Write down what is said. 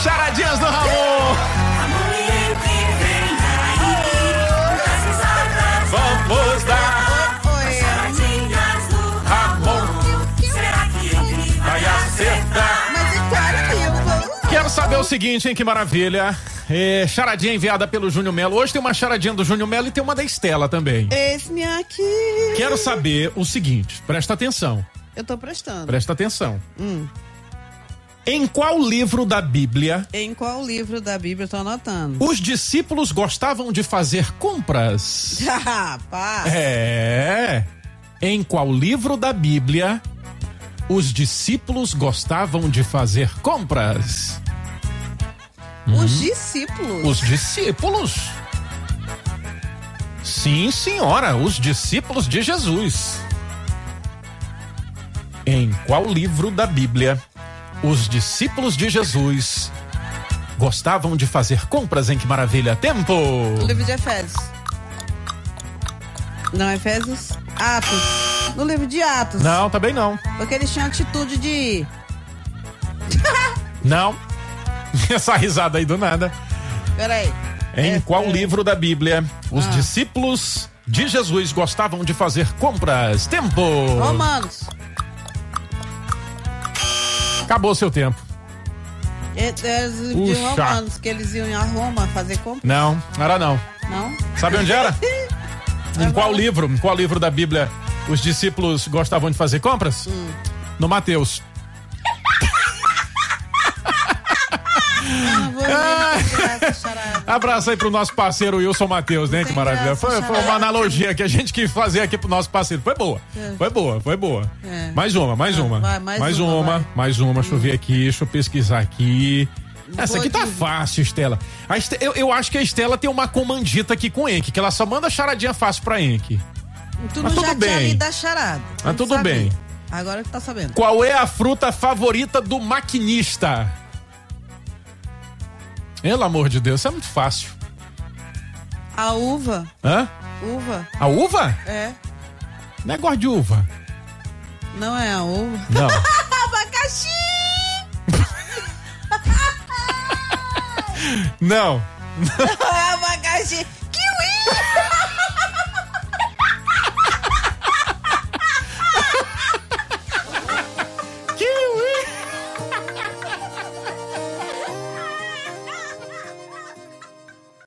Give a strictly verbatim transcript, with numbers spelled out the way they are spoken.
Charadinhas do Ramon. Vamos dar charadinhas do Ramon. Será que ele vai acertar? Mas é claro que eu... Quero saber o seguinte, hein, que maravilha. É, charadinha enviada pelo Júnior Melo. Hoje tem uma charadinha do Júnior Melo e tem uma da Estela também. Esse aqui. Quero saber o seguinte, presta atenção. Eu tô prestando. Presta atenção. Hum. Em qual livro da Bíblia... Em qual livro da Bíblia eu tô anotando? Os discípulos gostavam de fazer compras? Rapaz. É. Em qual livro da Bíblia os discípulos gostavam de fazer compras? Os Hum. discípulos? Os discípulos. Sim, senhora, os discípulos de Jesus. Em qual livro da Bíblia os discípulos de Jesus gostavam de fazer compras, hein? Que maravilha. Tempo! O livro de Efésios. Não, Efésios? Atos. No livro de Atos. Não, também não. Porque eles tinham atitude de... Não. Essa risada aí do nada. Peraí. Em É, qual é. livro da Bíblia os Ah. discípulos de Jesus gostavam de fazer compras? Tempo! Romanos. Acabou seu tempo. É, é os livros de Puxa. Romanos, que eles iam a Roma fazer compra. Não, era não. Não? Sabe onde era? Em qual livro? Em qual livro da Bíblia os discípulos gostavam de fazer compras? Hum. No Mateus. Não vou essa charada. Abraço aí pro nosso parceiro Wilson Mateus, né? Não Que tem maravilha. graça, Foi, foi charada. uma analogia que a gente quis fazer aqui pro nosso parceiro. Foi boa. É. Foi boa, foi boa. É. Mais uma, mais Ah, uma. vai, mais mais uma, uma, vai. mais uma. Deixa eu ver aqui, deixa eu pesquisar aqui. Essa aqui tá Pode- fácil, Estela. A Este- eu, eu acho que a Estela tem uma comandita aqui com Enki, que ela só manda charadinha fácil pra Enki. Tu Mas não tudo já tinha bem. lido a charada. Mas Não tudo sabia. bem. Agora que tá sabendo. Qual é a fruta favorita do maquinista? Pelo amor de Deus, isso é muito fácil. A uva. Hã? Uva. A uva? É. Negócio de uva. Não é a uva. Não. Abacaxi! Não. Não é abacaxi. Kiwi!